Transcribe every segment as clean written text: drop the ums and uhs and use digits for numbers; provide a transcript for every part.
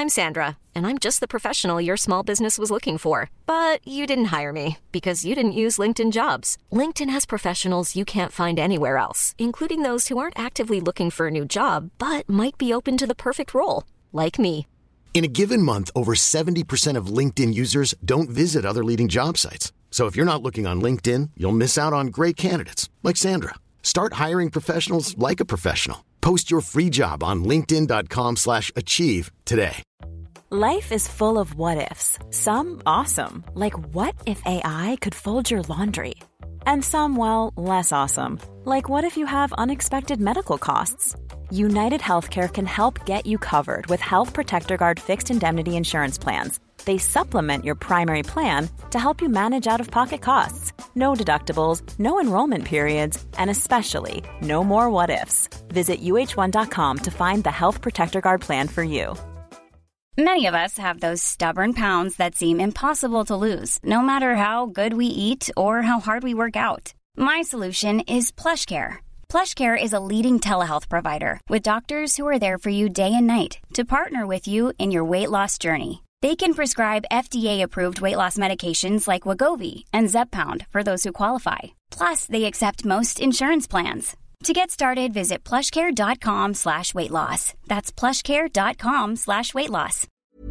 I'm Sandra, and I'm just the professional your small business was looking for. But you didn't hire me because you didn't use LinkedIn Jobs. LinkedIn has professionals you can't find anywhere else, including those who aren't actively looking for a new job, but might be open to the perfect role, like me. In a given month, over 70% of LinkedIn users don't visit other leading job sites. So if you're not looking on LinkedIn, you'll miss out on great candidates like Sandra. Start hiring professionals like a professional. Post your free job on linkedin.com/achieve today. Life is full of what-ifs. Some awesome, like what if AI could fold your laundry? And some, well, less awesome, like what if you have unexpected medical costs? United Healthcare can help get you covered with Health Protector Guard fixed indemnity insurance plans. They supplement your primary plan to help you manage out-of-pocket costs. No deductibles, no enrollment periods, and especially no more what-ifs. Visit uh1.com to find the Health Protector Guard plan for you. Many of us have those stubborn pounds that seem impossible to lose, no matter how good we eat or how hard we work out. My solution is PlushCare. PlushCare is a leading telehealth provider with doctors who are there for you day and night to partner with you in your weight loss journey. They can prescribe FDA-approved weight loss medications like Wegovy and Zepbound for those who qualify. Plus, they accept most insurance plans. To get started, visit plushcare.com/weightloss. That's plushcare.com/weightloss.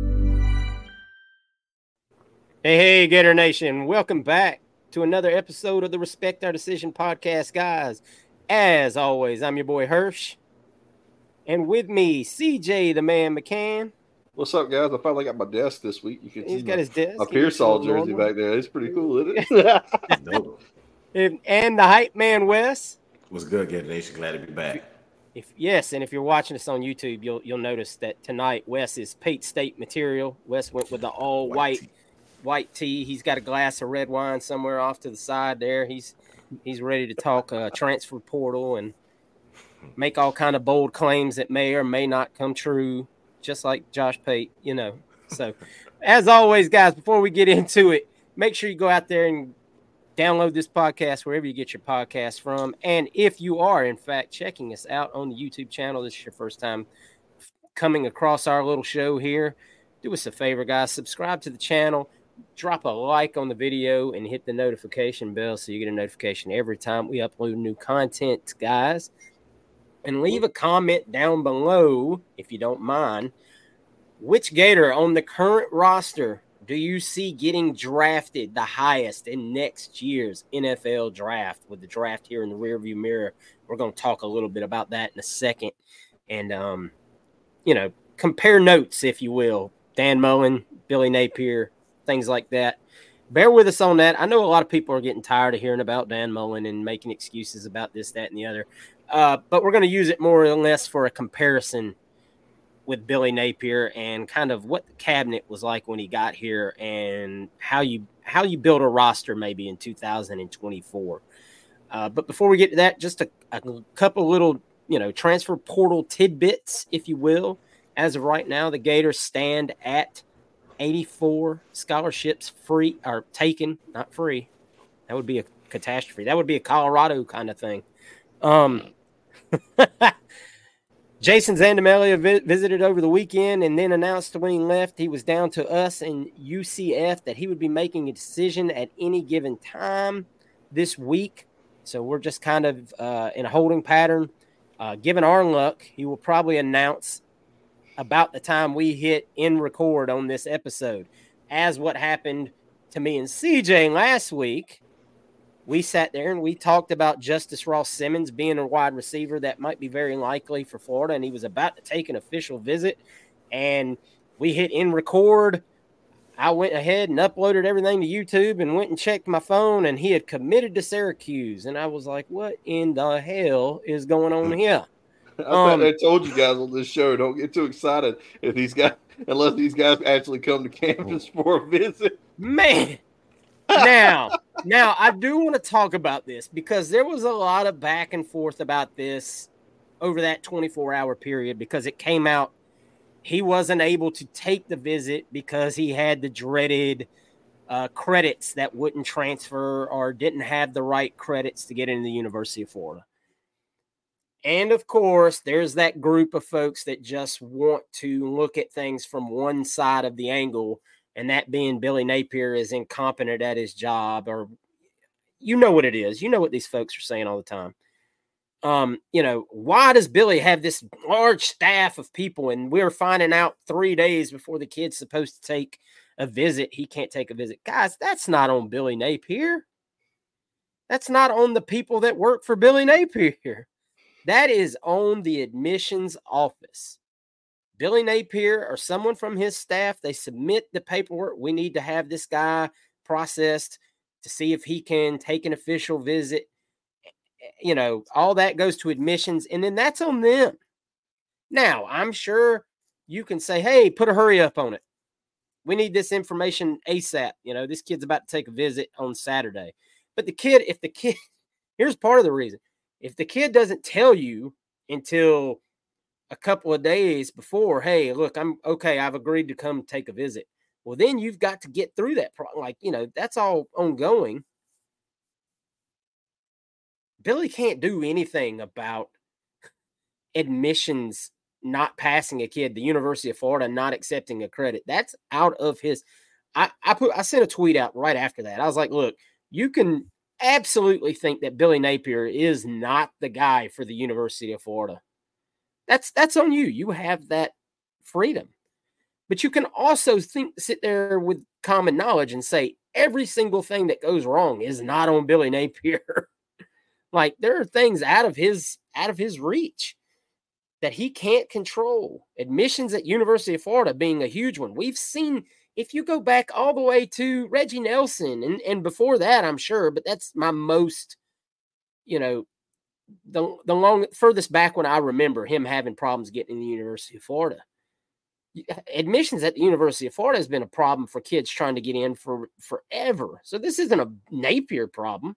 Hey, Gator Nation. Welcome back to another episode of the Respect Our Decision podcast, guys. As always, I'm your boy Hirsch. And with me, CJ the Man McCann. What's up, guys? I finally got my desk this week. You can He's got his desk. My Pearsall jersey back there. It's pretty cool, isn't it? Dope. And the hype man, Wes. What's good, Gator Nation? Glad to be back. If you're watching us on YouTube, you'll notice that tonight Wes is Pate State material. Wes went with the all white tee. He's got a glass of red wine somewhere off to the side there. He's ready to talk transfer portal and make all kind of bold claims that may or may not come true, just like Josh Pate, So, as always, guys, before we get into it, make sure you go out there and download this podcast wherever you get your podcast from. And if you are, in fact, checking us out on the YouTube channel, this is your first time coming across our little show here, do us a favor, guys. Subscribe to the channel, drop a like on the video, and hit the notification bell so you get a notification every time we upload new content, guys. And leave a comment down below, if you don't mind. Which Gator on the current roster do you see getting drafted the highest in next year's NFL draft? With the draft here in the rearview mirror, we're going to talk a little bit about that in a second. And, compare notes, if you will. Dan Mullen, Billy Napier, things like that. Bear with us on that. I know a lot of people are getting tired of hearing about Dan Mullen and making excuses about this, that, and the other. But we're going to use it more or less for a comparison with Billy Napier and kind of what the cabinet was like when he got here and how you build a roster maybe in 2024. But before we get to that, just a couple little, transfer portal tidbits, if you will. As of right now, the Gators stand at 84 scholarships free or taken, not free. That would be a catastrophe. That would be a Colorado kind of thing. Jason Zandamelia visited over the weekend and then announced when he left he was down to us and UCF that he would be making a decision at any given time this week. So we're just kind of in a holding pattern. Given our luck, he will probably announce about the time we hit end record on this episode. As what happened to me and CJ last week, we sat there and we talked about Justice Ross Simmons being a wide receiver that might be very likely for Florida, and he was about to take an official visit, and we hit end record. I went ahead and uploaded everything to YouTube and went and checked my phone, and he had committed to Syracuse, and I was like, what in the hell is going on here? I told you guys on this show, don't get too excited unless these guys actually come to campus for a visit. Man. Now, I do want to talk about this because there was a lot of back and forth about this over that 24-hour period because it came out he wasn't able to take the visit because he had the dreaded credits that wouldn't transfer or didn't have the right credits to get into the University of Florida. And of course, there's that group of folks that just want to look at things from one side of the angle, and that being Billy Napier is incompetent at his job, or you know what it is. You know what these folks are saying all the time. Why does Billy have this large staff of people, and we're finding out 3 days before the kid's supposed to take a visit, he can't take a visit? Guys, that's not on Billy Napier. That's not on the people that work for Billy Napier. That is on the admissions office. Billy Napier or someone from his staff, they submit the paperwork. We need to have this guy processed to see if he can take an official visit. All that goes to admissions, and then that's on them. Now, I'm sure you can say, hey, put a hurry up on it. We need this information ASAP. This kid's about to take a visit on Saturday. But here's part of the reason. If the kid doesn't tell you until a couple of days before, hey, look, I'm okay, I've agreed to come take a visit. Well, then you've got to get through that. That's all ongoing. Billy can't do anything about admissions not passing a kid, the University of Florida not accepting a credit. That's out of his. I sent a tweet out right after that. I was like, look, you can absolutely think that Billy Napier is not the guy for the University of Florida. That's on you. You have that freedom. But you can also sit there with common knowledge and say every single thing that goes wrong is not on Billy Napier. Like, there are things out of his reach that he can't control. Admissions at University of Florida being a huge one. We've seen, if you go back all the way to Reggie Nelson and before that, I'm sure, but that's my most, the furthest back when I remember him having problems getting in the University of Florida. Admissions at the University of Florida has been a problem for kids trying to get in for forever. So this isn't a Napier problem.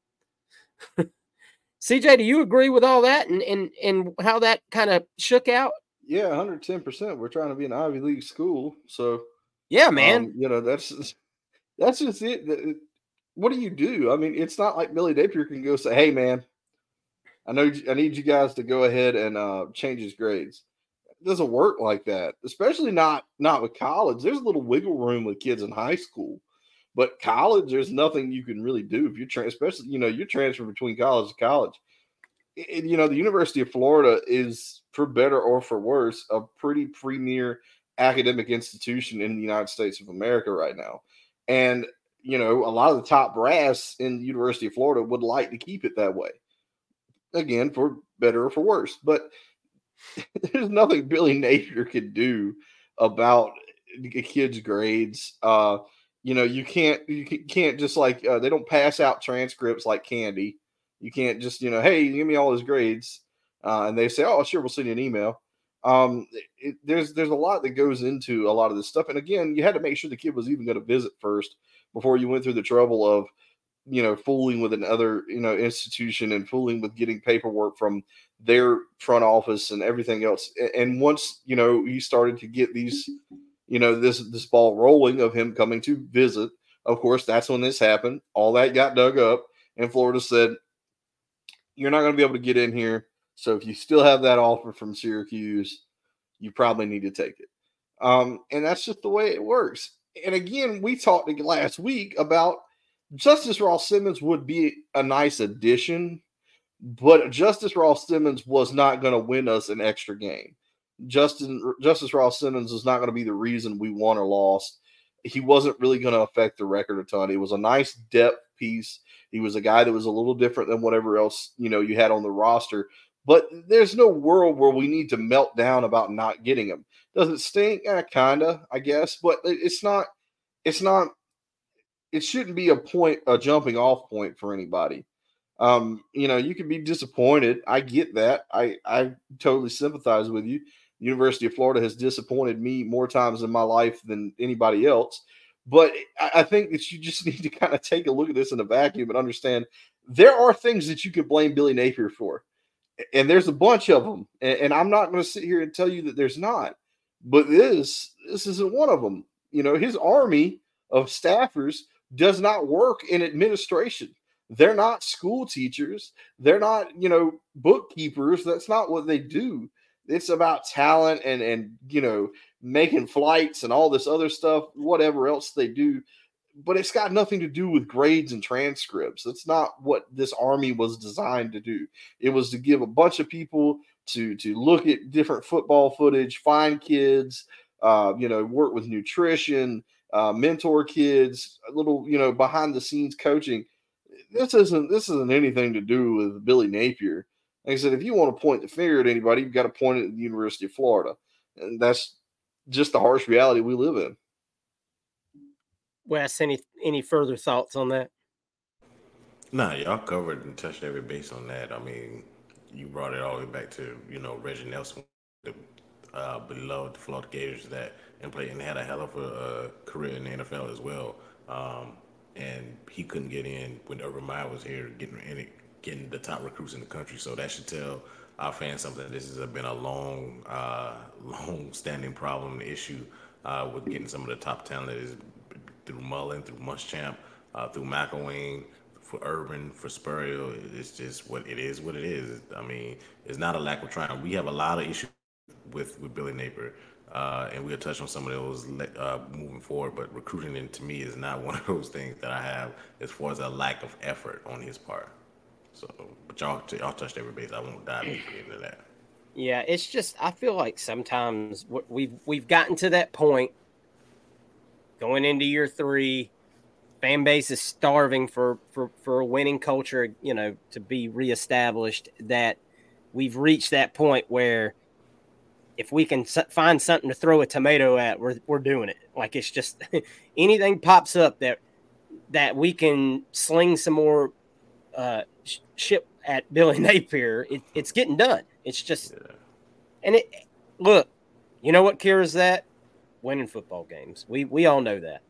CJ, do you agree with all that and how that kind of shook out? Yeah, 110%. We're trying to be an Ivy League school, so yeah, man. That's just it. What do you do? I mean, it's not like Billy Napier can go say, "Hey, man, I need you guys to go ahead and change his grades." It doesn't work like that, especially not with college. There's a little wiggle room with kids in high school. But college, there's nothing you can really do if you're especially, you're transferring between college to college. The University of Florida is, for better or for worse, a pretty premier academic institution in the United States of America right now. And, a lot of the top brass in the University of Florida would like to keep it that way. Again, for better or for worse. But there's nothing Billy Napier could do about a kid's grades. You can't just they don't pass out transcripts like candy. You can't just, hey, give me all his grades. And they say, oh, sure, we'll send you an email. There's a lot that goes into a lot of this stuff. And again, you had to make sure the kid was even going to visit first before you went through the trouble of, fooling with another, institution and fooling with getting paperwork from their front office and everything else. And once, you started to get these, this ball rolling of him coming to visit, of course, that's when this happened. All that got dug up, and Florida said, you're not going to be able to get in here. So if you still have that offer from Syracuse, you probably need to take it. And that's just the way it works. And again, we talked last week about Justice Ross Simmons would be a nice addition, but Justice Ross Simmons was not going to win us an extra game. Justice Ross Simmons is not going to be the reason we won or lost. He wasn't really going to affect the record a ton. It was a nice depth piece. He was a guy that was a little different than whatever else, you had on the roster. But there's no world where we need to melt down about not getting him. Does it stink? Kind of, I guess. But it shouldn't be a jumping off point for anybody. You can be disappointed. I get that. I totally sympathize with you. The University of Florida has disappointed me more times in my life than anybody else. But I think that you just need to kind of take a look at this in a vacuum and understand there are things that you can blame Billy Napier for. And there's a bunch of them. And I'm not going to sit here and tell you that there's not. But this isn't one of them. His army of staffers does not work in administration. They're not school teachers. They're not, bookkeepers. That's not what they do. It's about talent and making flights and all this other stuff, whatever else they do. But it's got nothing to do with grades and transcripts. That's not what this Army was designed to do. It was to give a bunch of people to look at different football footage, find kids, work with nutrition, mentor kids, a little, behind the scenes coaching. This isn't anything to do with Billy Napier. Like I said, if you want to point the finger at anybody, you've got to point it at the University of Florida. And that's just the harsh reality we live in. Wes, any further thoughts on that? Nah, y'all covered and touched every base on that. I mean, you brought it all the way back to, Reggie Nelson, the beloved Florida Gators that and had a hell of a career in the NFL as well. And he couldn't get in when Urban Meyer was here, getting the top recruits in the country. So that should tell our fans something. This has been a long-standing problem, issue with getting some of the top talent is through Mullen, through Muschamp, through McElwain, for Urban, for Spurrier. It's just what it is. I mean, it's not a lack of trying. We have a lot of issues with Billy Napier, and we'll touch on some of those moving forward. But recruiting, to me, is not one of those things that I have as far as a lack of effort on his part. So, but y'all touched every base. I won't dive into that. Yeah, it's just I feel like sometimes we've gotten to that point going into year 3. Fan base is starving for a winning culture, to be reestablished. That we've reached that point where if we can find something to throw a tomato at, we're doing it. Like it's just anything pops up that we can sling some more ship at Billy Napier. It's getting done. It's just, and look, you know what cures that? Winning football games. We all know that.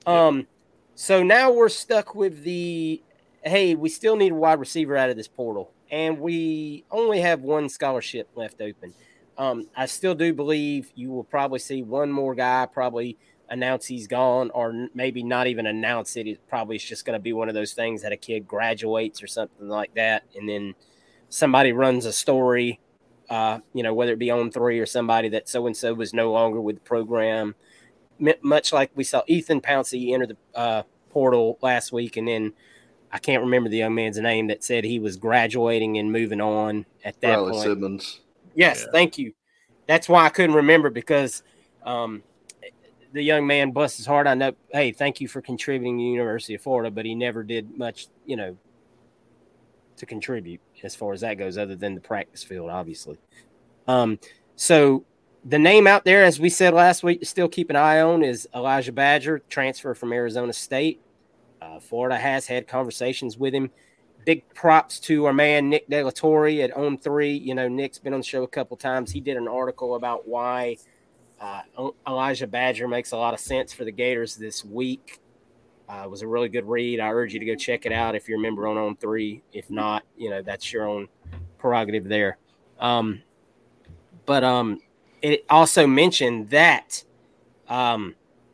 So now we're stuck with we still need a wide receiver out of this portal, and we only have one scholarship left open. I still do believe you will probably see one more guy probably announce he's gone, or maybe not even announce it. It probably is just going to be one of those things that a kid graduates or something like that, and then somebody runs a story, whether it be on 3 or somebody that so-and-so was no longer with the program. Much like we saw Ethan Pouncey enter the portal last week, and then I can't remember the young man's name that said he was graduating and moving on at that Riley point. Simmons. Yes, Thank you. That's why I couldn't remember, because the young man busts his heart. I know, hey, thank you for contributing to the University of Florida, but he never did much, to contribute as far as that goes, other than the practice field, obviously. So the name out there, as we said last week, to still keep an eye on is Elijah Badger, transfer from Arizona State. Florida has had conversations with him. Big props to our man, Nick De La Torre at On 3. Nick's been on the show a couple times. He did an article about why Elijah Badger makes a lot of sense for the Gators this week. It was a really good read. I urge you to go check it out if you're a member on 3. If not, that's your own prerogative there. But it also mentioned that, oh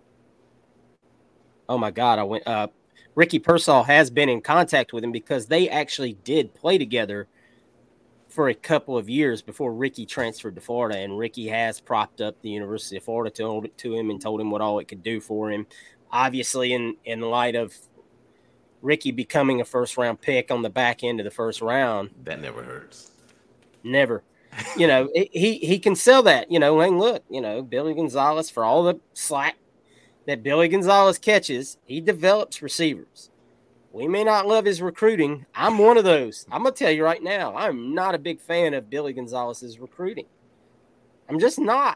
my God, Ricky Pearsall has been in contact with him, because they actually did play together for a couple of years before Ricky transferred to Florida, and Ricky has propped up the University of Florida to him and told him what all it could do for him. Obviously, in light of Ricky becoming a first-round pick on the back end of the first round. That never hurts. Never. He can sell that, and look, Billy Gonzalez, for all the slack that Billy Gonzalez catches, he develops receivers. We may not love his recruiting. I'm one of those. I'm going to tell you right now, I'm not a big fan of Billy Gonzalez's recruiting. I'm just not.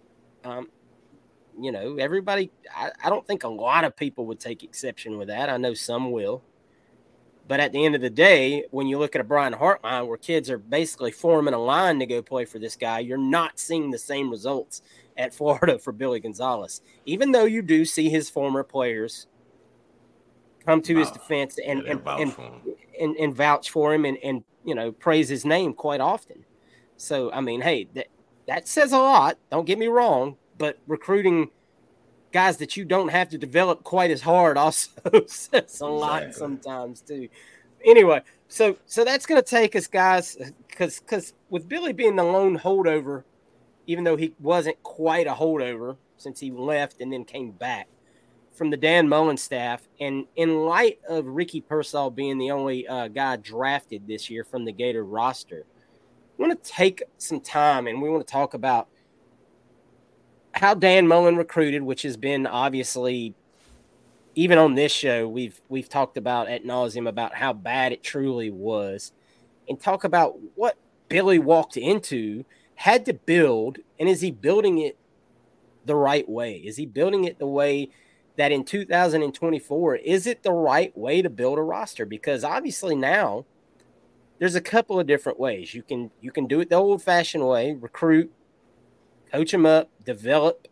Everybody, I don't think a lot of people would take exception with that. I know some will. But at the end of the day, when you look at a Brian Hartline where kids are basically forming a line to go play for this guy, you're not seeing the same results at Florida for Billy Gonzalez. Even though you do see his former players come to his defense and vouch for him and praise his name quite often. So, I mean, hey, that says a lot. Don't get me wrong, but recruiting guys that you don't have to develop quite as hard also says a lot sometimes too. Anyway, so that's going to take us, guys, because with Billy being the lone holdover, even though he wasn't quite a holdover since he left and then came back from the Dan Mullen staff, and in light of Ricky Pearsall being the only guy drafted this year from the Gator roster, I want to take some time and we want to talk about how Dan Mullen recruited, which has been obviously, even on this show, we've talked about ad nauseum about how bad it truly was, and talk about what Billy walked into, had to build, and is he building it the right way? Is he building it the way that in 2024, is it the right way to build a roster? Because obviously now there's a couple of different ways. You can do it the old-fashioned way, recruit, coach them up, develop,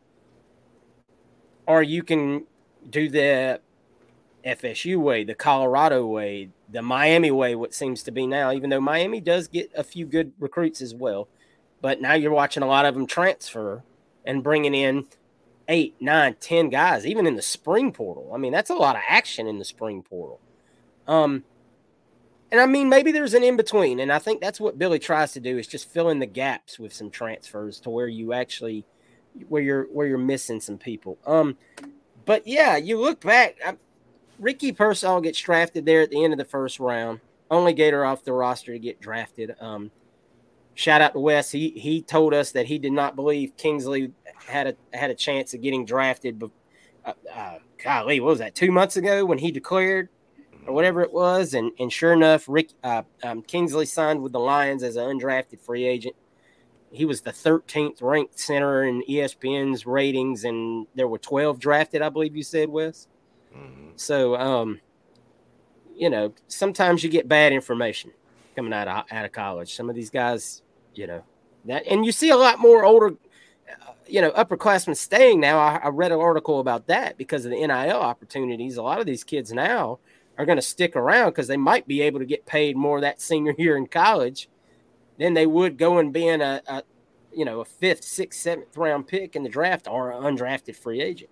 or you can do the FSU way, the Colorado way, the Miami way, what seems to be now, even though Miami does get a few good recruits as well. But now you're watching a lot of them transfer and bringing in 8, 9, 10 guys, even in the spring portal. I mean, that's a lot of action in the spring portal. And I mean, maybe there's an in-between, and I think that's what Billy tries to do, is just fill in the gaps with some transfers to where you actually where you're missing some people. But yeah, you look back, Ricky Pearsall gets drafted there at the end of the first round, only Gator off the roster to get drafted. Shout out to Wes. He told us that he did not believe Kingsley had a chance of getting drafted. But golly, what was that, 2 months ago when he declared or whatever it was? And sure enough, Kingsley signed with the Lions as an undrafted free agent. He was the 13th ranked center in ESPN's ratings, and there were 12 drafted, I believe you said, Wes. Mm-hmm. So, sometimes you get bad information coming out of college. Some of these guys, that, and you see a lot more older, upperclassmen staying now. I read an article about that because of the NIL opportunities. A lot of these kids now are going to stick around because they might be able to get paid more that senior year in college than they would go and being a 5th, 6th, 7th round pick in the draft or an undrafted free agent.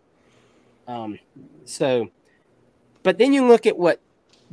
But then you look at what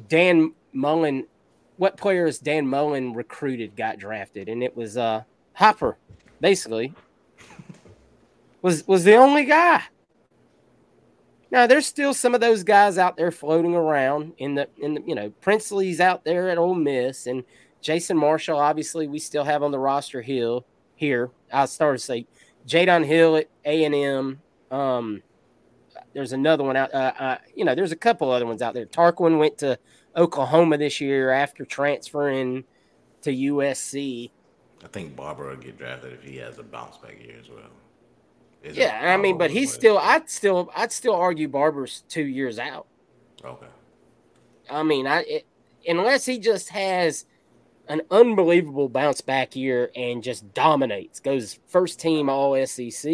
players Dan Mullen recruited got drafted, and it was Hopper, basically, was the only guy. Now there's still some of those guys out there floating around in the Princely's out there at Ole Miss, and Jason Marshall, obviously, we still have on the roster here. I started to say Jadon Hill at A&M. There's another one out. There's a couple other ones out there. Tarquin went to Oklahoma this year after transferring to USC. I think Barber will get drafted if he has a bounce back year as well. But he's still. I'd still argue Barber's 2 years out. Okay. I mean, unless he just has an unbelievable bounce back year and just dominates, goes first team All SEC.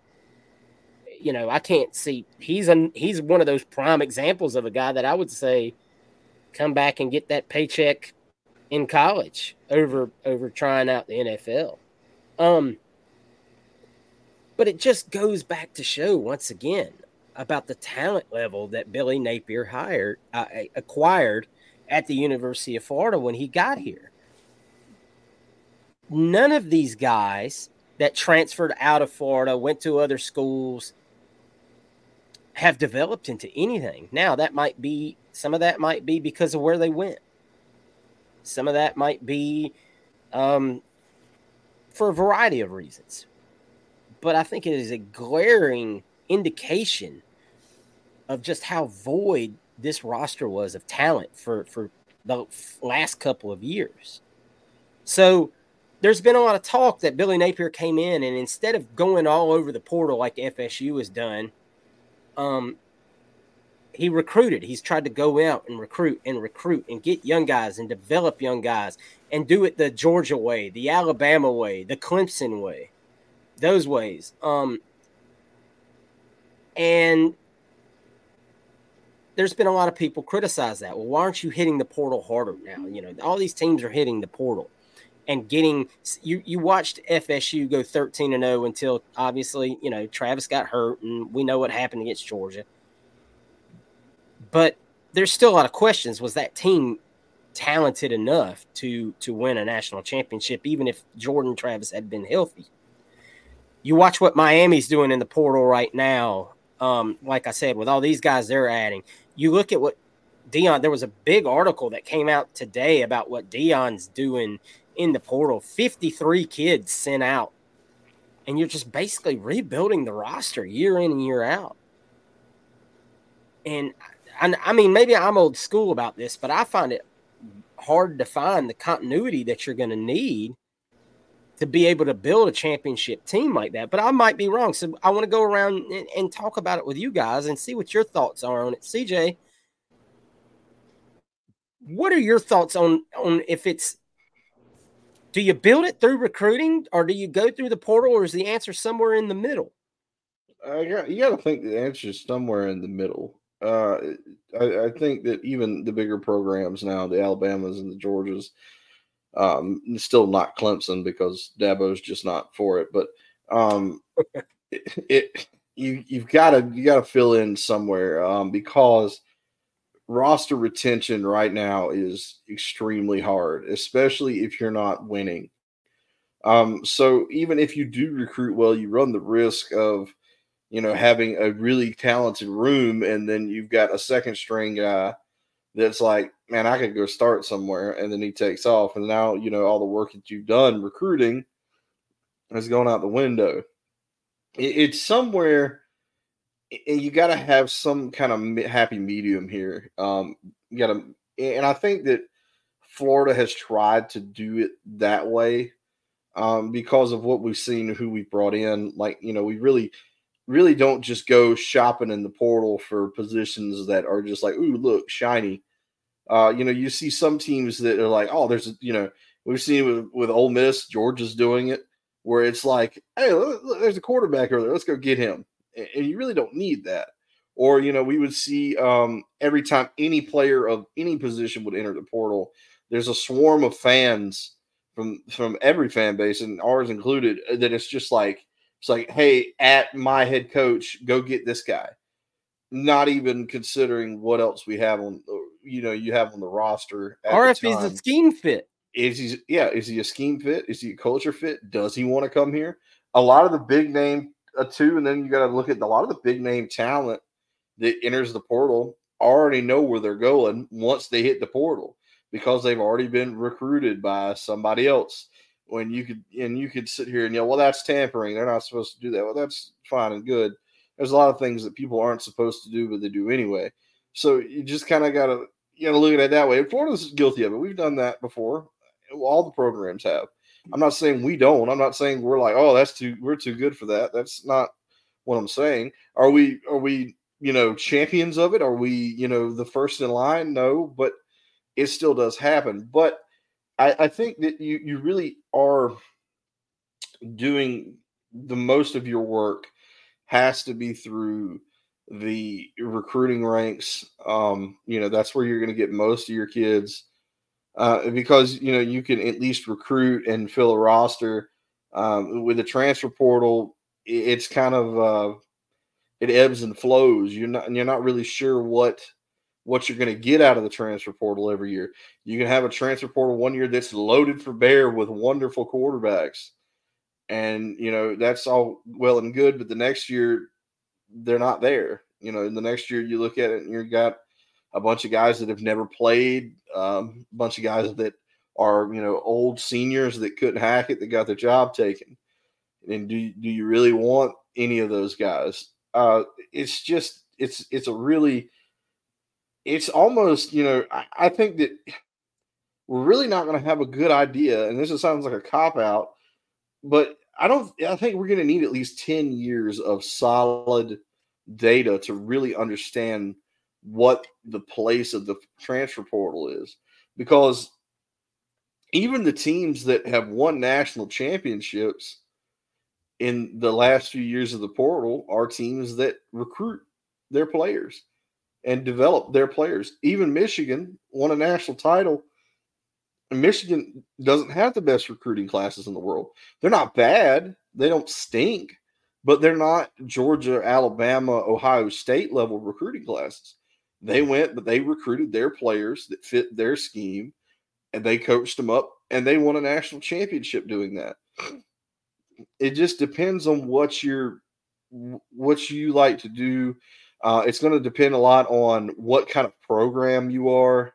I can't see. He's one of those prime examples of a guy that I would say come back and get that paycheck in college over trying out the NFL. But it just goes back to show once again about the talent level that Billy Napier acquired at the University of Florida when he got here. None of these guys that transferred out of Florida, went to other schools, have developed into anything. Now, some of that might be because of where they went. Some of that might be for a variety of reasons. But I think it is a glaring indication of just how void this roster was of talent for the last couple of years. So there's been a lot of talk that Billy Napier came in, and instead of going all over the portal like FSU has done, he recruited. He's tried to go out and recruit and get young guys and develop young guys and do it the Georgia way, the Alabama way, the Clemson way, those ways. And there's been a lot of people criticize that. Well, why aren't you hitting the portal harder now? All these teams are hitting the portal and getting you watched FSU go 13-0 until obviously, Travis got hurt and we know what happened against Georgia. But there's still a lot of questions. Was that team talented enough to win a national championship, even if Jordan Travis had been healthy. You watch what Miami's doing in the portal right now. Like I said, with all these guys they're adding, you look at what Deion, there was a big article that came out today about what Deion's doing in the portal. 53 kids sent out. And you're just basically rebuilding the roster year in and year out. And I mean, maybe I'm old school about this, but I find it hard to find the continuity that you're going to need to be able to build a championship team like that. But I might be wrong. So I want to go around and talk about it with you guys and see what your thoughts are on it. CJ, what are your thoughts on if it's, do you build it through recruiting or do you go through the portal, or is the answer somewhere in the middle? You got to think the answer is somewhere in the middle. I think that even the bigger programs now, the Alabamas and the Georgias, still not Clemson because Dabo's just not for it. But you've got to fill in somewhere because roster retention right now is extremely hard, especially if you're not winning. So even if you do recruit well, you run the risk of, having a really talented room, and then you've got a second string guy that's like, man, I could go start somewhere, and then he takes off, and now, all the work that you've done recruiting has gone out the window. It's somewhere. You got to have some kind of happy medium here. You got to, and I think that Florida has tried to do it that way because of what we've seen, who we've brought in. Like, we really don't just go shopping in the portal for positions that are just like, ooh, look, shiny. You see some teams that are like, oh, we've seen with Ole Miss, Georgia's doing it, where it's like, hey, look, there's a quarterback over there. Let's go get him. And you really don't need that. Or, we would see every time any player of any position would enter the portal, there's a swarm of fans from every fan base, and ours included, that it's like, hey, at my head coach, go get this guy. Not even considering what else we have on, you have on the roster. Or if he's a scheme fit. Is he a scheme fit? Is he a culture fit? Does he want to come here? A lot of the big name too, and then you got to look at a lot of the big name talent that enters the portal already know where they're going once they hit the portal because they've already been recruited by somebody else. When you could sit here and yell, well, that's tampering. They're not supposed to do that. Well, that's fine and good. There's a lot of things that people aren't supposed to do, but they do anyway. So you just kind of got to look at it that way. And Florida's guilty of it. We've done that before. All the programs have. I'm not saying we don't. I'm not saying we're like, oh, we're too good for that. That's not what I'm saying. Are we, champions of it? Are we, the first in line? No, but it still does happen. But I think that you really are doing the most of your work has to be through the recruiting ranks. That's where you're going to get most of your kids. Because, you can at least recruit and fill a roster. With the transfer portal, it's kind of it ebbs and flows. You're not really sure what you're going to get out of the transfer portal every year. You can have a transfer portal one year that's loaded for bear with wonderful quarterbacks, and that's all well and good. But the next year, they're not there. In the next year, you look at it and you got a bunch of guys that have never played, a bunch of guys that are, old seniors that couldn't hack it, that got their job taken. And do you really want any of those guys? It's almost, I think that we're really not going to have a good idea. And this sounds like a cop out, but I think we're going to need at least 10 years of solid data to really understand what the place of the transfer portal is, because even the teams that have won national championships in the last few years of the portal are teams that recruit their players and develop their players. Even Michigan won a national title, and Michigan doesn't have the best recruiting classes in the world. They're not bad. They don't stink, but they're not Georgia, Alabama, Ohio State level recruiting classes. They went, but they recruited their players that fit their scheme, and they coached them up, and they won a national championship doing that. It just depends on what you like to do. It's going to depend a lot on what kind of program you are.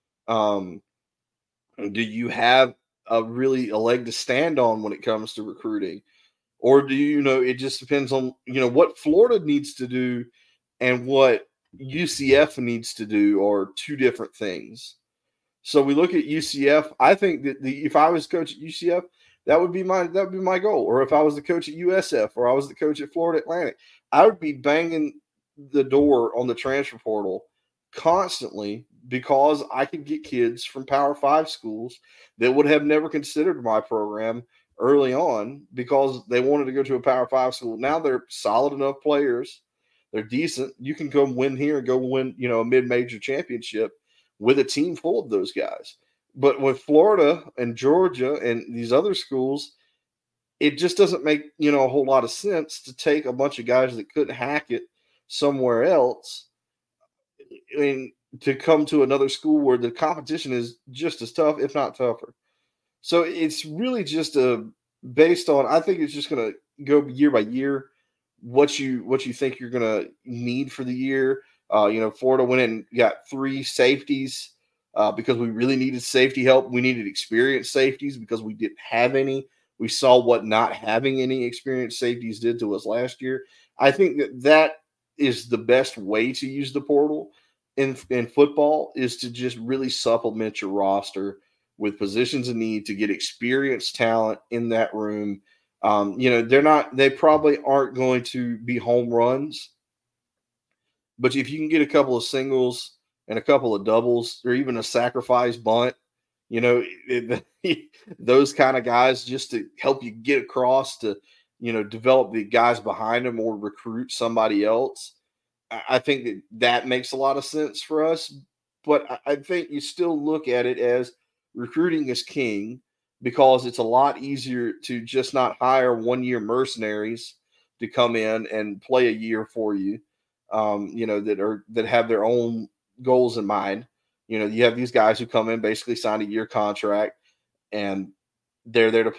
Do you have a leg to stand on when it comes to recruiting? Or do it just depends on, what Florida needs to do and what UCF needs to do are two different things. So we look at UCF. I think that if I was coach at UCF, that would be my goal. Or if I was the coach at USF or I was the coach at Florida Atlantic, I would be banging the door on the transfer portal constantly because I could get kids from Power 5 schools that would have never considered my program early on because they wanted to go to a Power 5 school. Now they're solid enough players. They're decent. You can go win here and go win, a mid-major championship with a team full of those guys. But with Florida and Georgia and these other schools, it just doesn't make, a whole lot of sense to take a bunch of guys that couldn't hack it somewhere else and to come to another school where the competition is just as tough, if not tougher. So it's really just based on, I think it's just going to go year by year, what you think you're going to need for the year. Florida went in and got 3 safeties because we really needed safety help. We needed experienced safeties because we didn't have any. We saw what not having any experienced safeties did to us last year. I think that is the best way to use the portal in football, is to just really supplement your roster with positions of need to get experienced talent in that room. They probably aren't going to be home runs, but if you can get a couple of singles and a couple of doubles or even a sacrifice bunt, those kind of guys just to help you get across to, develop the guys behind them or recruit somebody else. I think that makes a lot of sense for us, but I think you still look at it as recruiting is king because it's a lot easier to just not hire 1-year mercenaries to come in and play a year for you, that have their own goals in mind. You have these guys who come in, basically sign a year contract, and they're there to.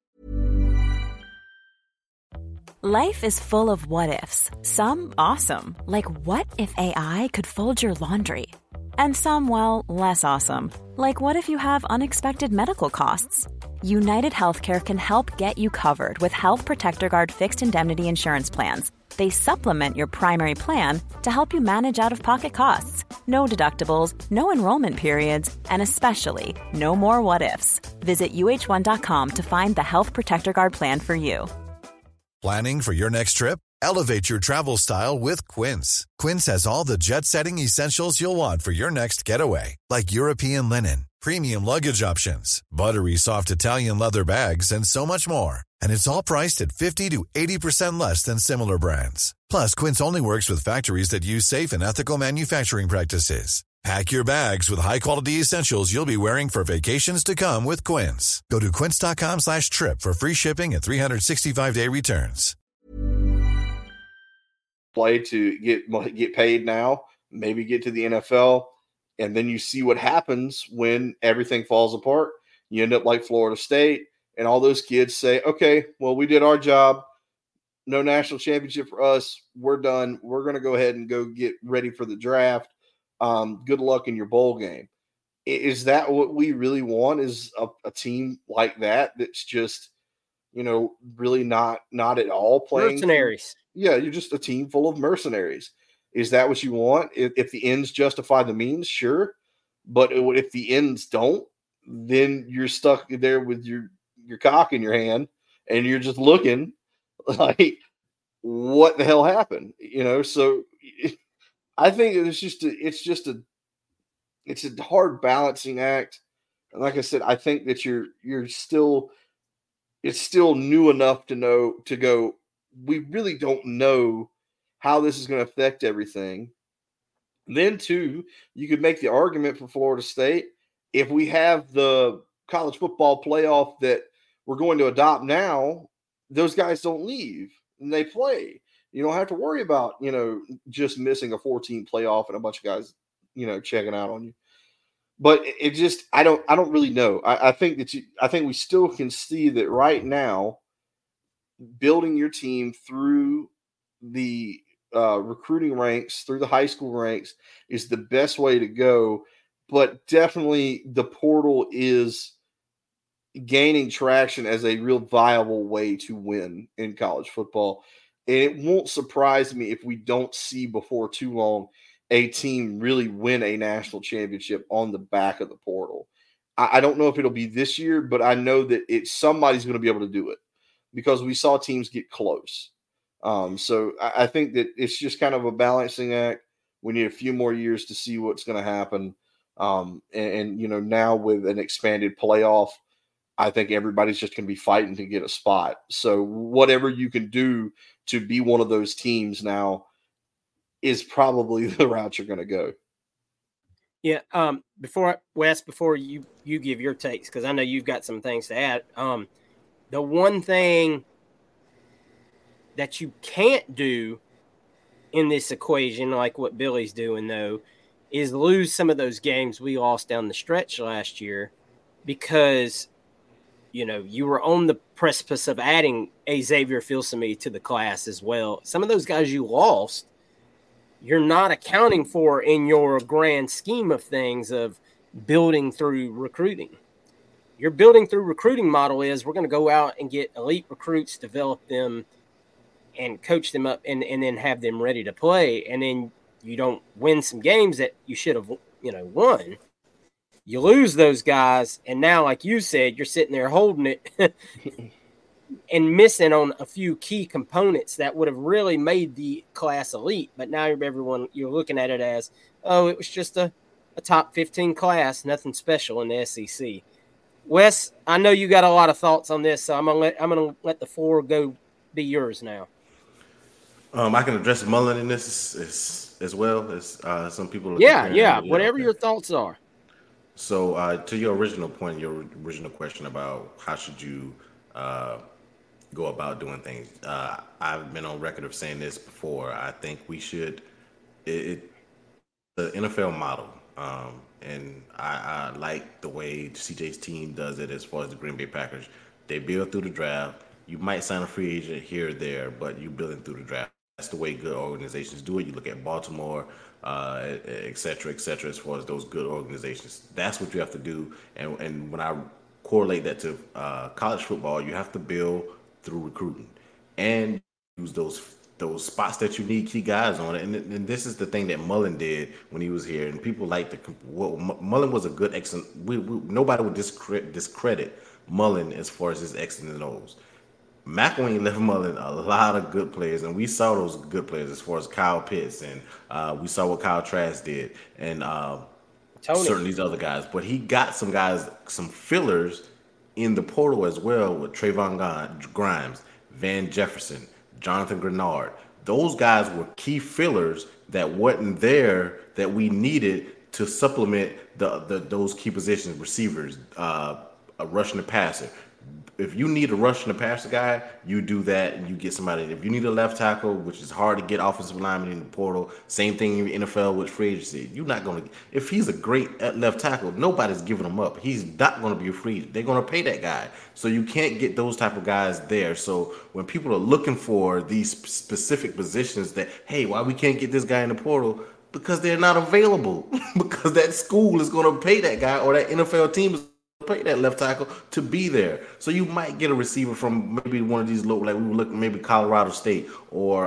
Life is full of what-ifs. Some awesome, like what if AI could fold your laundry? And some, well, less awesome, like what if you have unexpected medical costs? United Healthcare can help get you covered with Health Protector Guard fixed indemnity insurance plans. They supplement your primary plan to help you manage out-of-pocket costs. No deductibles, no enrollment periods, and especially no more what-ifs. Visit uh1.com to find the Health Protector Guard plan for you. Planning for your next trip? Elevate your travel style with Quince. Quince has all the jet-setting essentials you'll want for your next getaway, like European linen, premium luggage options, buttery soft Italian leather bags, and so much more. And it's all priced at 50 to 80% less than similar brands. Plus, Quince only works with factories that use safe and ethical manufacturing practices. Pack your bags with high-quality essentials you'll be wearing for vacations to come with Quince. Go to quince.com/trip for free shipping and 365-day returns. Play to get paid now, maybe get to the NFL, and then you see what happens when everything falls apart. You end up like Florida State, and all those kids say, okay, well, we did our job. No national championship for us. We're done. We're going to go ahead and go get ready for the draft. Good luck in your bowl game. Is that what we really want, is a team like that that's just, really not at all playing? Mercenaries. Yeah, you're just a team full of mercenaries. Is that what you want? If the ends justify the means, sure. But if the ends don't, then you're stuck there with your cock in your hand, and you're just looking like, what the hell happened? So I think it's a hard balancing act. And like I said, I think that it's still new enough to go, we really don't know how this is going to affect everything. Then too, you could make the argument for Florida State, if we have the college football playoff that we're going to adopt now, those guys don't leave and they play. You don't have to worry about, just missing a 14 playoff and a bunch of guys, checking out on you. But it just I don't really know. I think we still can see that right now, building your team through the recruiting ranks, through the high school ranks, is the best way to go. But definitely the portal is gaining traction as a real viable way to win in college football. And it won't surprise me if we don't see before too long a team really win a national championship on the back of the portal. I don't know if it'll be this year, but I know that somebody's going to be able to do it because we saw teams get close. So I think that it's just kind of a balancing act. We need a few more years to see what's going to happen. And now with an expanded playoff, I think everybody's just going to be fighting to get a spot. So whatever you can do to be one of those teams now is probably the route you're going to go. Yeah. Before you give your takes, because I know you've got some things to add. The one thing that you can't do in this equation, like what Billy's doing, though, is lose some of those games we lost down the stretch last year because, you were on the precipice of adding a Xavier Filsaime to the class as well. Some of those guys you lost, you're not accounting for in your grand scheme of things of building through recruiting. Your building through recruiting model is we're going to go out and get elite recruits, develop them, and coach them up and then have them ready to play. And then you don't win some games that you should have, won. You lose those guys. And now, like you said, you're sitting there holding it and missing on a few key components that would have really made the class elite. But now you're looking at it as, it was just a top 15 class, nothing special in the SEC. Wes, I know you got a lot of thoughts on this, so I'm gonna let the floor be yours now. I can address Mullen in this as well as some people. Yeah. Whatever your thoughts are. So to your original point, your original question about how should you go about doing things. I've been on record of saying this before. I think we should the NFL model. And I like the way CJ's team does it as far as the Green Bay Packers. They build through the draft. You might sign a free agent here or there, but you're building through the draft. That's the way good organizations do it. You look at Baltimore, et cetera, as far as those good organizations. That's what you have to do. And when I correlate that to college football, you have to build through recruiting and use those spots that you need key guys on it. And this is the thing that Mullen did when he was here. And people Mullen was a good excellent. Nobody would discredit Mullen as far as his X's and O's. McElwain left Mullen a lot of good players, and we saw those good players as far as Kyle Pitts, and we saw what Kyle Trask did, and certain these other guys. But he got some guys, some fillers in the portal as well with Trayvon Grimes, Van Jefferson, Jonathan Grenard. Those guys were key fillers that wasn't there that we needed to supplement those key positions, receivers, a rushing the passer. If you need a rushing the passer guy, you do that and you get somebody. If you need a left tackle, which is hard to get offensive linemen in the portal, same thing in the NFL with free agency. You're not going to – if he's a great left tackle, nobody's giving him up. He's not going to be a free agent. They're going to pay that guy. So you can't get those type of guys there. So when people are looking for these specific positions that, hey, why we can't get this guy in the portal? Because they're not available. Because that school is going to pay that guy or that NFL team is pay that left tackle to be there. So you might get a receiver from maybe one of these local, like we were looking, maybe Colorado State or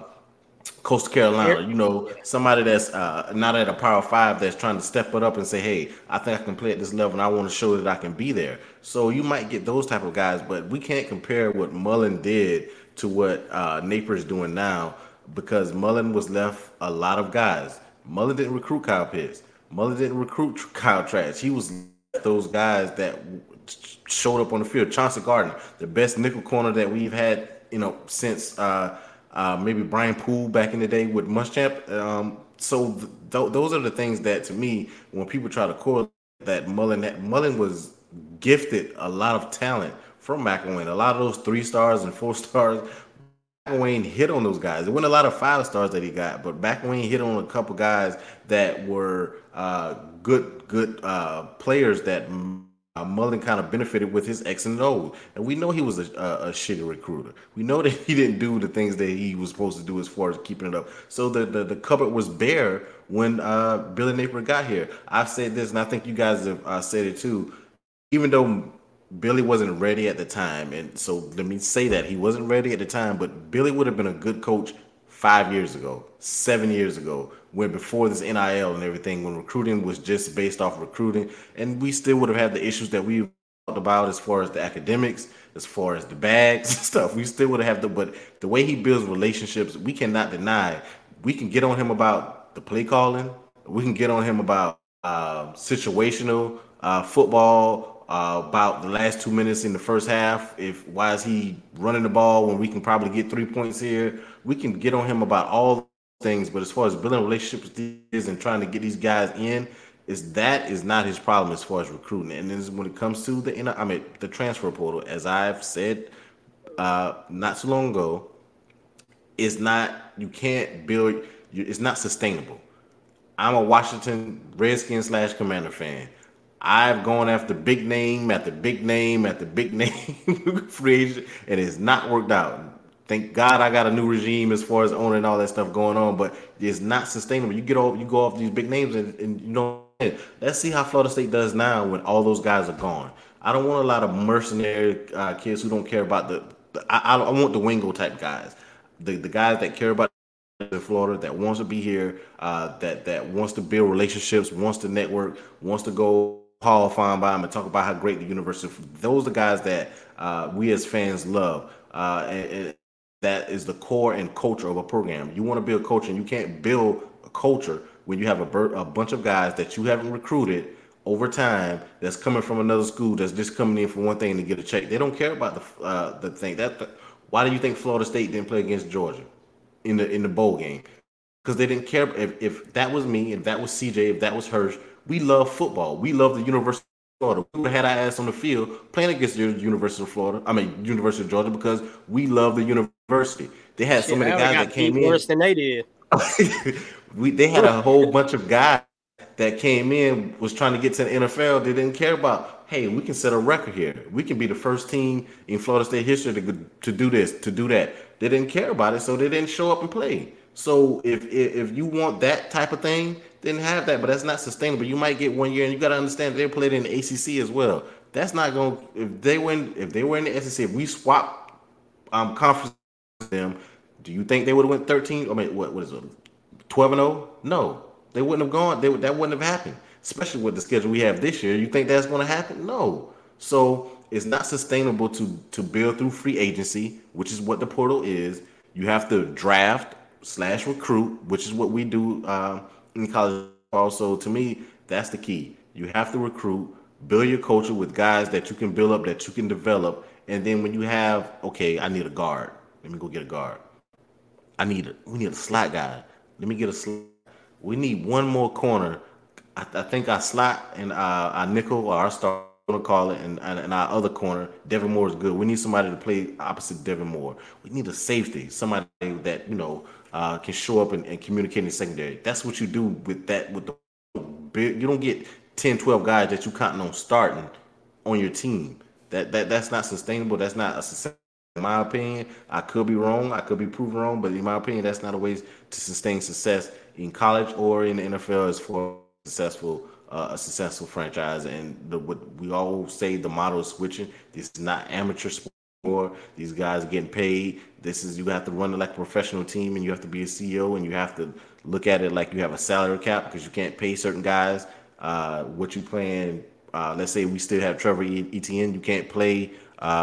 Coastal Carolina, somebody that's not at a Power 5 that's trying to step it up and say, hey, I think I can play at this level and I want to show that I can be there. So you might get those type of guys, but we can't compare what Mullen did to what Napier is doing now because Mullen was left a lot of guys. Mullen didn't recruit Kyle Pitts. Mullen didn't recruit Kyle Trask. He was those guys that showed up on the field. Chauncey Gardner, the best nickel corner that we've had, since maybe Brian Poole back in the day with Muschamp. Those are the things that, to me, when people try to correlate that Mullen was gifted a lot of talent from McElwain. A lot of those 3 stars and 4 stars Wayne hit on those guys. There wasn't a lot of 5 stars that he got, but back when he hit on a couple guys that were good players that Mullen kind of benefited with his X and O's. And we know he was a shitty recruiter. We know that he didn't do the things that he was supposed to do as far as keeping it up. So the cupboard was bare when Billy Napier got here. I've said this, and I think you guys have said it too. Even though Billy wasn't ready at the time, and so let me say that he wasn't ready at the time, but Billy would have been a good coach 5 years ago, 7 years ago, when before this NIL and everything, when recruiting was just based off recruiting, and we still would have had the issues that we talked about as far as the academics, as far as the bags and stuff. We still would have but the way he builds relationships, we cannot deny. We can get on him about the play calling. We can get on him about situational football. About the last 2 minutes in the first half, why is he running the ball when we can probably get 3 points here? We can get on him about all things, but as far as building relationships and trying to get these guys in, is not his problem as far as recruiting. And then when it comes to the transfer portal, as I've said not so long ago, it's not sustainable. I'm a Washington Redskins / Commander fan. I've gone after big name after big name after big name free agent, and it's not worked out. Thank God I got a new regime as far as owning and all that stuff going on, but it's not sustainable. You go off these big names, and you know, let's see how Florida State does now when all those guys are gone. I don't want a lot of mercenary kids who don't care about I want the Wingo type guys, the guys that care about in Florida, that wants to be here, that wants to build relationships, wants to network, wants to go Hall of Fame by him and talk about how great the university. Those are the guys that we as fans love, and that is the core and culture of a program. You want to build culture, and you can't build a culture when you have a bunch of guys that you haven't recruited over time that's coming from another school that's just coming in for one thing to get a check. They don't care about the thing. Why do you think Florida State didn't play against Georgia in the bowl game? Because they didn't care. If that was me, if that was CJ, if that was Hirsch, we love football. We love the University of Florida. We would have had our ass on the field playing against the University of University of Georgia, because we love the university. They had so many guys that came in worse than they did. They had a whole bunch of guys that came in, was trying to get to the NFL. They didn't care about, hey, we can set a record here. We can be the first team in Florida State history to do this, to do that. They didn't care about it, so they didn't show up and play. So if you want that type of thing, then have that, but that's not sustainable. You might get 1 year, and you got to understand they played in the ACC as well. That's not going. If they were in the SEC, if we swap conference with them, do you think they would have went 13? I mean, what is it? 12-0? No, they wouldn't have gone. That wouldn't have happened, especially with the schedule we have this year. You think that's going to happen? No. So it's not sustainable to build through free agency, which is what the portal is. You have to draft / recruit, which is what we do in college. Also, to me, that's the key. You have to recruit, build your culture with guys that you can build up, that you can develop, and then when you have, okay, I need a guard. Let me go get a guard. We need a slot guy. Let me get a slot. We need one more corner. I think our slot and our nickel, or our star, going to call it, and our other corner, Devin Moore, is good. We need somebody to play opposite Devin Moore. We need a safety, somebody that can show up and communicate in the secondary. That's what you do with that. You don't get 10, 12 guys that you counting on starting on your team. That's not sustainable. That's not a success. In my opinion, I could be wrong. I could be proven wrong, but in my opinion, that's not a way to sustain success in college or in the NFL as for a successful franchise. And what we all say, the model is switching. This is not amateur sport. These guys are getting paid. You have to run it like a professional team, and you have to be a CEO, and you have to look at it like you have a salary cap, because you can't pay certain guys what you playing. Let's say we still have Trevor Etienne. You can't play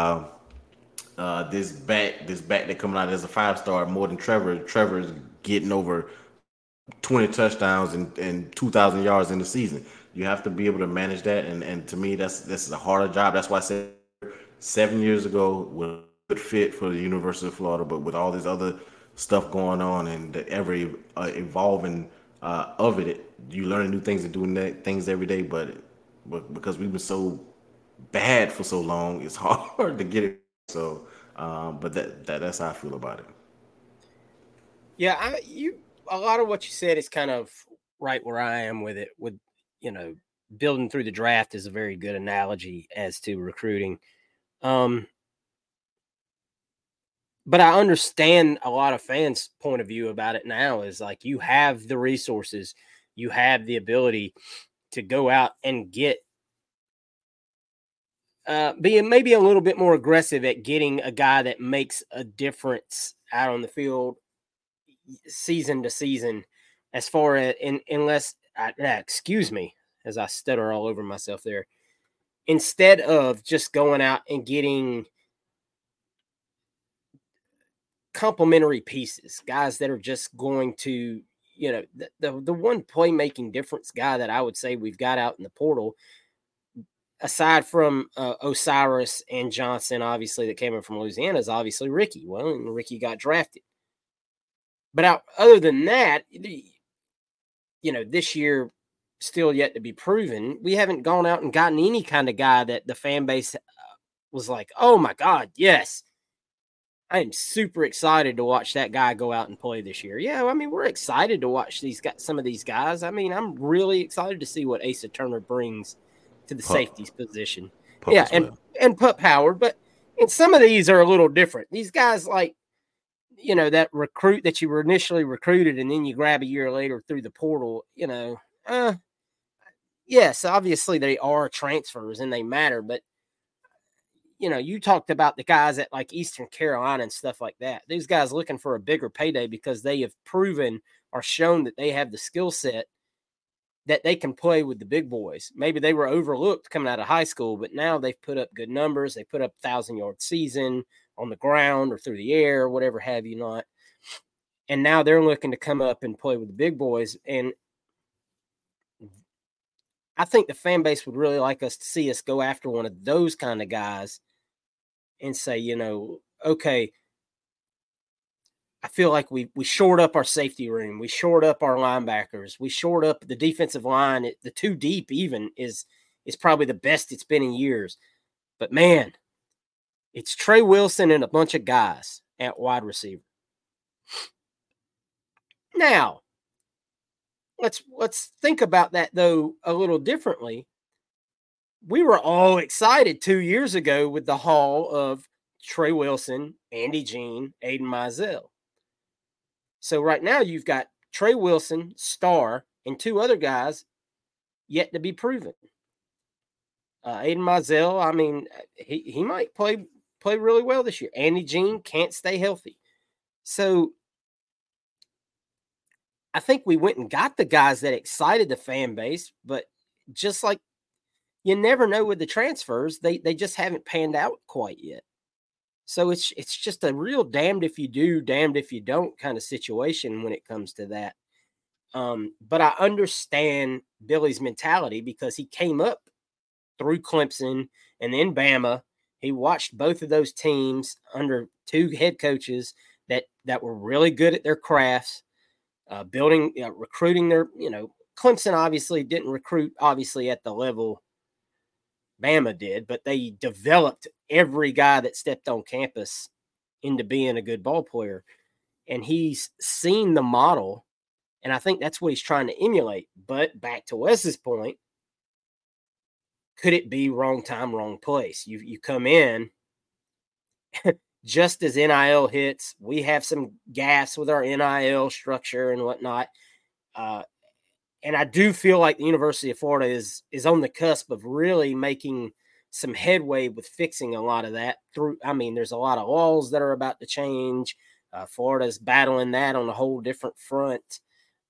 this back that coming out as a 5-star more than Trevor. Trevor's getting over 20 touchdowns and 2,000 yards in the season. You have to be able to manage that, and to me, this is a harder job. That's why I said 7 years ago was a good fit for the University of Florida, but with all this other stuff going on and the ever evolving of it, you learn new things and doing things every day. But because we've been so bad for so long, it's hard to get it. So, but that's how I feel about it. Yeah, a lot of what you said is kind of right where I am with it. With, building through the draft is a very good analogy as to recruiting. But I understand a lot of fans' point of view about it now is like you have the resources, you have the ability to go out and get being maybe a little bit more aggressive at getting a guy that makes a difference out on the field season to season, as far as excuse me, as I stutter all over myself there, instead of just going out and getting complementary pieces, guys that are just going to, the one playmaking difference guy that I would say we've got out in the portal, aside from Osiris and Johnson, obviously, that came in from Louisiana, is obviously Ricky. Well, and Ricky got drafted. But other than that, this year, still yet to be proven, we haven't gone out and gotten any kind of guy that the fan base was like, oh my God, yes. I am super excited to watch that guy go out and play this year. Yeah, I mean, we're excited to watch some of these guys. I mean, I'm really excited to see what Asa Turner brings to the safeties position. Pup and Pup Howard, but and some of these are a little different. These guys, like, that recruit that you were initially recruited and then you grab a year later through the portal, yes, obviously they are transfers and they matter, but you talked about the guys at like Eastern Carolina and stuff like that. These guys looking for a bigger payday because they have proven or shown that they have the skill set that they can play with the big boys. Maybe they were overlooked coming out of high school, but now they've put up good numbers. They put up 1,000-yard season on the ground or through the air, or whatever have you not. And now they're looking to come up and play with the big boys. And I think the fan base would really like us to see us go after one of those kind of guys and say, okay, I feel like we shored up our safety room. We shored up our linebackers. We shored up the defensive line. The two deep even is probably the best it's been in years. But, man, it's Trey Wilson and a bunch of guys at wide receiver. Now, let's think about that, though, a little differently. We were all excited 2 years ago with the haul of Trey Wilson, Andy Jean, Aiden Mizell. So right now you've got Trey Wilson, Star, and two other guys yet to be proven. Aiden Mizell, I mean, he might play really well this year. Andy Jean can't stay healthy. So I think we went and got the guys that excited the fan base, but just like you never know with the transfers, they just haven't panned out quite yet. So it's just a real damned if you do, damned if you don't kind of situation when it comes to that. But I understand Billy's mentality because he came up through Clemson and then Bama. He watched both of those teams under two head coaches that were really good at their crafts, recruiting their, Clemson obviously didn't recruit obviously at the level Bama did, but they developed every guy that stepped on campus into being a good ball player. And he's seen the model, and I think that's what he's trying to emulate. But back to Wes's point, could it be wrong time, wrong place? You come in just as NIL hits. We have some gas with our NIL structure and whatnot. And I do feel like the University of Florida is on the cusp of really making some headway with fixing a lot of that. There's a lot of laws that are about to change. Florida's battling that on a whole different front.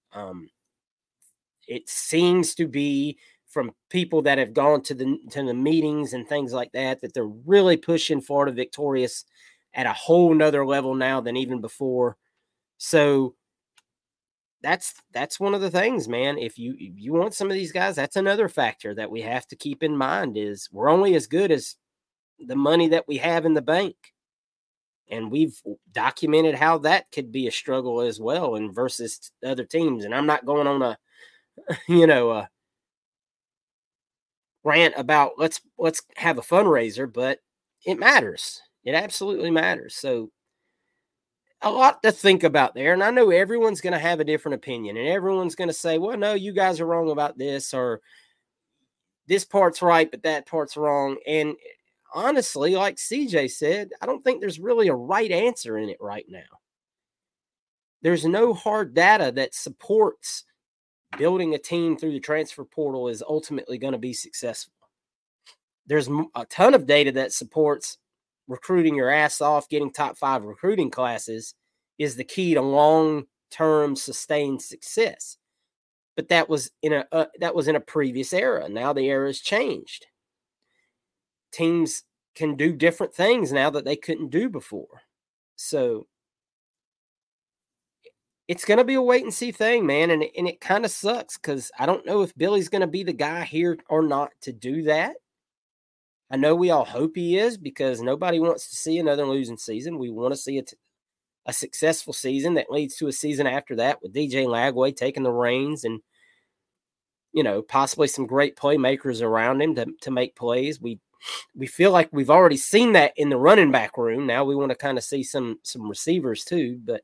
It seems to be from people that have gone to the meetings and things like that they're really pushing Florida Victorious at a whole nother level now than even before. So that's one of the things, man. If you want some of these guys, that's another factor that we have to keep in mind is we're only as good as the money that we have in the bank. And we've documented how that could be a struggle as well and versus other teams. And I'm not going on a rant about let's have a fundraiser, but it matters. It absolutely matters. So a lot to think about there. And I know everyone's going to have a different opinion, and everyone's going to say, well, no, you guys are wrong about this, or this part's right, but that part's wrong. And honestly, like CJ said, I don't think there's really a right answer in it right now. There's no hard data that supports building a team through the transfer portal is ultimately going to be successful. There's a ton of data that supports recruiting your ass off, getting top 5 recruiting classes is the key to long-term sustained success. But that was in a previous era. Now the era has changed. Teams can do different things now that they couldn't do before. So it's going to be a wait and see thing, man. And it kind of sucks because I don't know if Billy's going to be the guy here or not to do that. I know we all hope he is because nobody wants to see another losing season. We want to see a successful season that leads to a season after that with DJ Lagway taking the reins and, you know, possibly some great playmakers around him to make plays. We feel like we've already seen that in the running back room. Now we want to kind of see some receivers too, but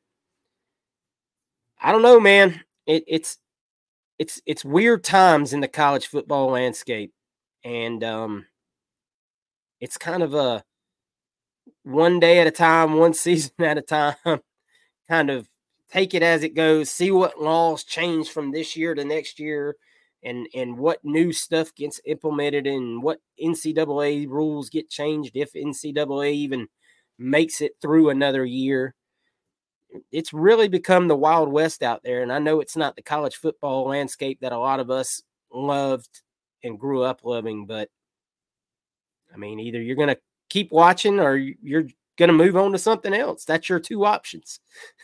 I don't know, man. It's weird times in the college football landscape, and it's kind of a one day at a time, one season at a time, kind of take it as it goes, see what laws change from this year to next year, and what new stuff gets implemented and what NCAA rules get changed if NCAA even makes it through another year. It's really become the Wild West out there, and I know it's not the college football landscape that a lot of us loved and grew up loving, but I mean, either you're going to keep watching or you're going to move on to something else. That's your 2 options.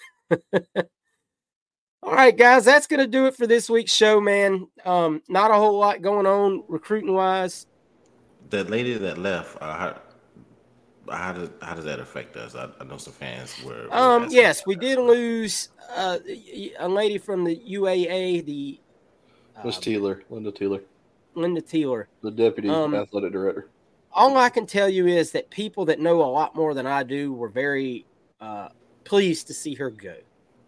All right, guys, that's going to do it for this week's show, man. Not a whole lot going on recruiting-wise. That lady that left, how does that affect us? I know some fans were yes, we did lose a lady from the UAA, the Miss Teeler, Linda Teeler, the deputy athletic director. All I can tell you is that people that know a lot more than I do were very pleased to see her go.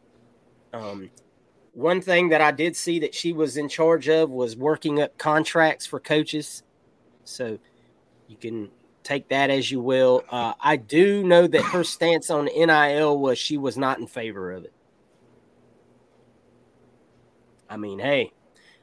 One thing that I did see that she was in charge of was working up contracts for coaches. So you can take that as you will. I do know that her stance on NIL was she was not in favor of it. I mean, hey,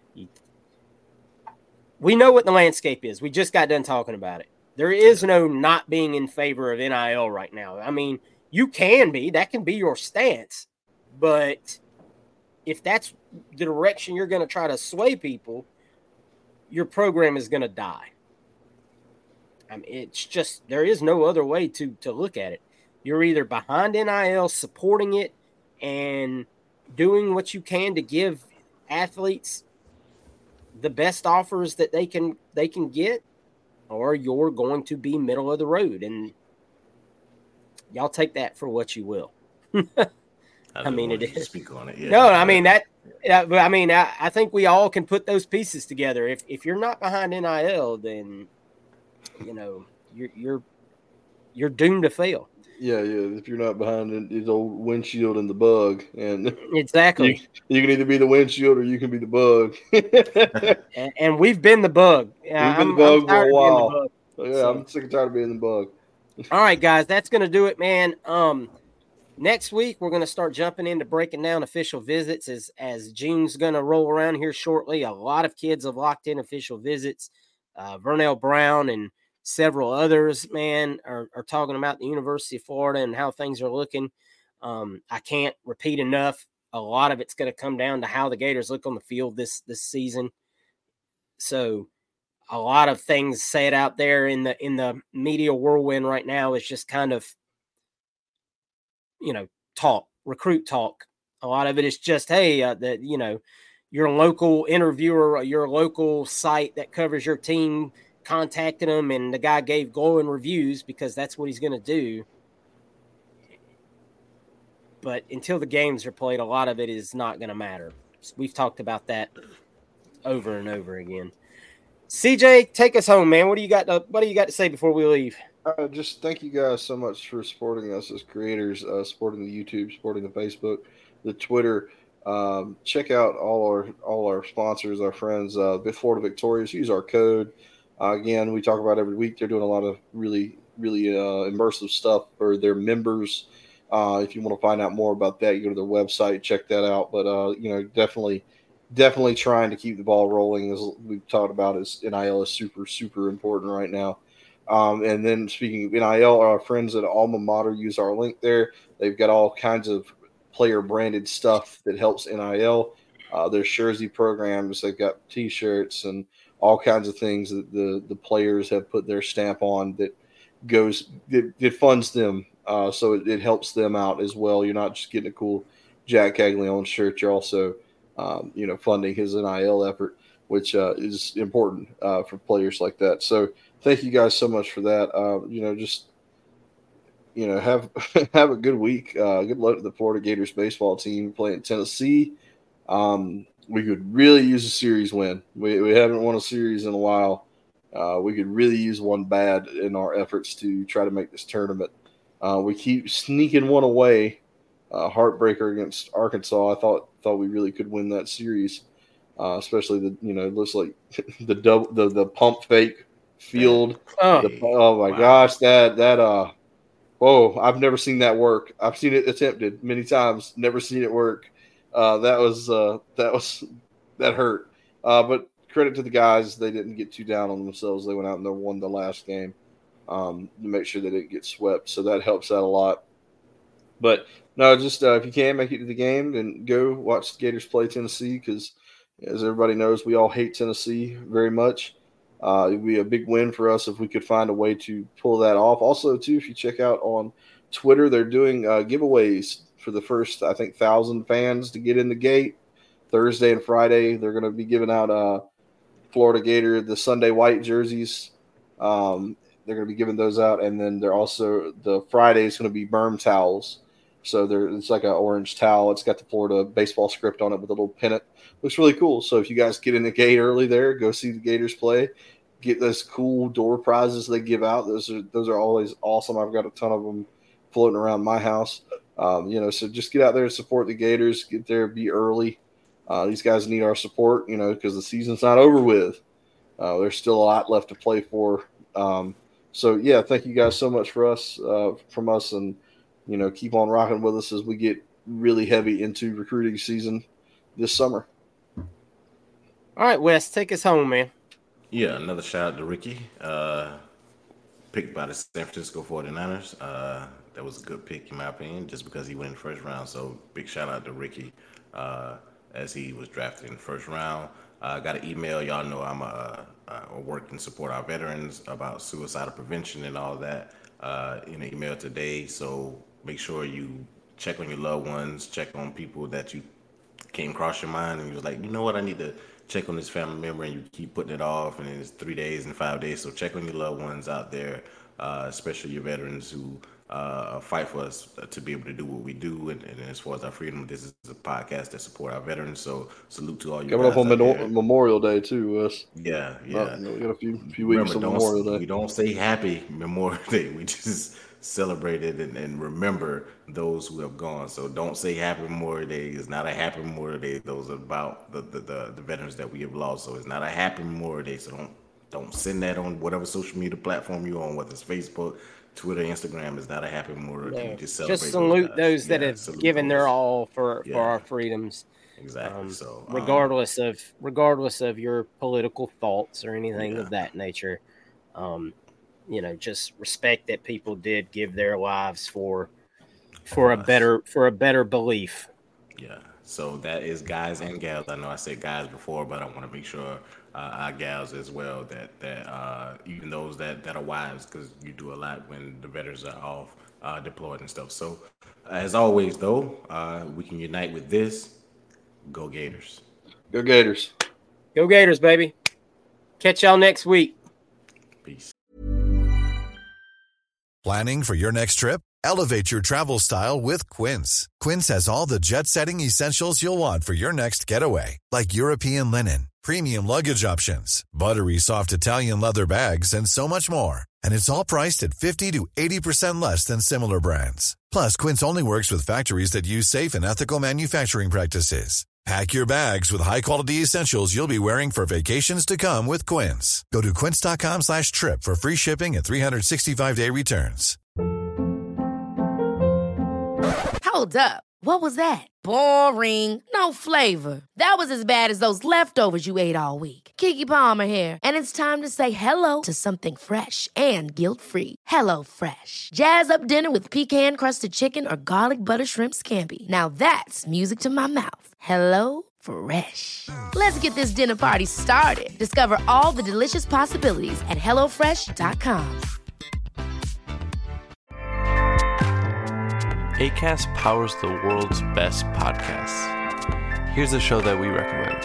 we know what the landscape is. We just got done talking about it. There is no not being in favor of NIL right now. I mean, you can be. That can be your stance. But if that's the direction you're going to try to sway people, your program is going to die. I mean, it's just, there is no other way to look at it. You're either behind NIL, supporting it, and doing what you can to give athletes the best offers that they can get, or you're going to be middle of the road, and y'all take that for what you will. I mean, it is. Speak on it. Yeah. No, I mean that. I mean, I think we all can put those pieces together. If you're not behind NIL, then you know you're doomed to fail. Yeah. If you're not behind his old windshield and the bug, and exactly, you can either be the windshield or you can be the bug. and we've been the bug. We've been the bug for a while. I'm sick and tired of being the bug. All right, guys, that's gonna do it, man. Next week, we're going to start jumping into breaking down official visits as June's going to roll around here shortly. A lot of kids have locked in official visits. Vernell Brown and several others, man, are talking about the University of Florida and how things are looking. I can't repeat enough. A lot of it's going to come down to how the Gators look on the field this season. So a lot of things said out there in the media whirlwind right now is just kind of, recruit talk. A lot of it is just, hey, your local interviewer or your local site that covers your team contacted him and the guy gave glowing reviews because that's what he's going to do. But until the games are played, a lot of it is not going to matter. We've talked about that over and over again. CJ, take us home, man. What do you got to say before we leave? Just thank you guys so much for supporting us as creators, supporting the YouTube, supporting the Facebook, the Twitter. Check out all our sponsors, our friends, Florida Victorious. Use our code. Again, we talk about every week. They're doing a lot of really immersive stuff for their members. If you want to find out more about that, you go to their website, check that out. But definitely trying to keep the ball rolling, as we've talked about. Is NIL is super important right now. And then speaking of NIL, our friends at Alma Mater, use our link there. They've got all kinds of player branded stuff that helps NIL. There's jersey programs. They've got T-shirts and all kinds of things that the players have put their stamp on that funds them. So it helps them out as well. You're not just getting a cool Jack Caglione shirt. You're also, funding his NIL effort, which is important for players like that. So thank you guys so much for that. Have a good week. Good luck to the Florida Gators baseball team playing Tennessee. We could really use a series win. We haven't won a series in a while. We could really use one bad in our efforts to try to make this tournament. We keep sneaking one away. Heartbreaker against Arkansas. I thought we really could win that series, especially it looks like the pump fake field. Oh my gosh, that whoa! I've never seen that work. I've seen it attempted many times. Never seen it work. That hurt. But credit to the guys, they didn't get too down on themselves. They went out and they won the last game to make sure they didn't get swept. So that helps out a lot. But no, just if you can make it to the game, then go watch the Gators play Tennessee, because as everybody knows, we all hate Tennessee very much. It would be a big win for us if we could find a way to pull that off. Also, too, if you check out on Twitter, they're doing giveaways for the first, 1,000 fans to get in the gate. Thursday and Friday, they're going to be giving out Florida Gator, the Sunday white jerseys. They're going to be giving those out. And then they're also, the Friday is going to be berm towels. So it's like an orange towel. It's got the Florida baseball script on it with a little pennant. Looks really cool. So if you guys get in the gate early there, go see the Gators play. Get those cool door prizes they give out. Those are always awesome. I've got a ton of them floating around my house. So just get out there and support the Gators. Get there, be early. These guys need our support, because the season's not over with. There's still a lot left to play for. Thank you guys so much from us, and keep on rocking with us as we get really heavy into recruiting season this summer. All right, Wes, take us home, man. Yeah, another shout out to Ricky, picked by the San Francisco 49ers. That was a good pick, in my opinion, just because he went in the first round. So big shout out to Ricky as he was drafted in the first round. I got an email. Y'all know I'm a work and support our veterans about suicidal prevention and all that in an email today. So make sure you check on your loved ones, check on people that you came across your mind and you was like, you know what, I need to check on this family member, and you keep putting it off, and it's 3 days and 5 days. So check on your loved ones out there, especially your veterans who fight for us to be able to do what we do. And as far as our freedom, this is a podcast that support our veterans. So salute to all you coming guys up on Memorial Day too, Wes. Yeah. We got a few weeks on Memorial Day. We don't say happy Memorial Day. We just celebrate it and remember those who have gone. So don't say happy Memorial Day. It's not a happy Memorial Day. Those are about the veterans that we have lost. So it's not a happy Memorial Day. So don't send that on whatever social media platform you're on, whether it's Facebook, Twitter, Instagram. Is not a happy Memorial Day. Just salute those that have given their all for our freedoms. Exactly. So regardless of your political thoughts or anything of that nature, just respect that people did give their lives for a better belief. Yeah. So that is guys and gals. I know I said guys before, but I want to make sure our gals as well, that even those that are wives, because you do a lot when the veterans are off deployed and stuff. So as always, though, we can unite with this. Go Gators. Go Gators. Go Gators, baby. Catch y'all next week. Peace. Planning for your next trip? Elevate your travel style with Quince. Quince has all the jet-setting essentials you'll want for your next getaway, like European linen, premium luggage options, buttery soft Italian leather bags, and so much more. And it's all priced at 50 to 80% less than similar brands. Plus, Quince only works with factories that use safe and ethical manufacturing practices. Pack your bags with high-quality essentials you'll be wearing for vacations to come with Quince. Go to quince.com/trip for free shipping and 365-day returns. Hold up. What was that? Boring. No flavor. That was as bad as those leftovers you ate all week. Keke Palmer here. And it's time to say hello to something fresh and guilt-free. HelloFresh. Jazz up dinner with pecan-crusted chicken or garlic butter shrimp scampi. Now that's music to my mouth. HelloFresh. Let's get this dinner party started. Discover all the delicious possibilities at HelloFresh.com. Acast powers the world's best podcasts. Here's a show that we recommend.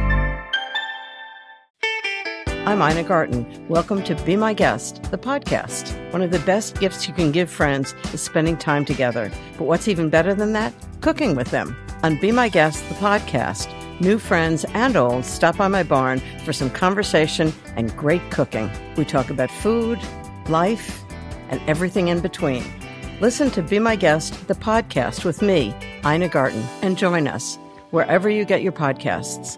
I'm Ina Garten. Welcome to Be My Guest, the podcast. One of the best gifts you can give friends is spending time together. But what's even better than that? Cooking with them. On Be My Guest, the podcast, new friends and old stop by my barn for some conversation and great cooking. We talk about food, life, and everything in between. Listen to Be My Guest, the podcast with me, Ina Garten, and join us wherever you get your podcasts.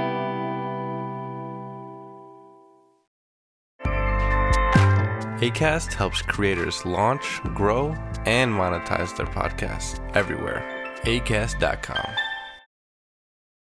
Acast helps creators launch, grow, and monetize their podcasts everywhere. Acast.com.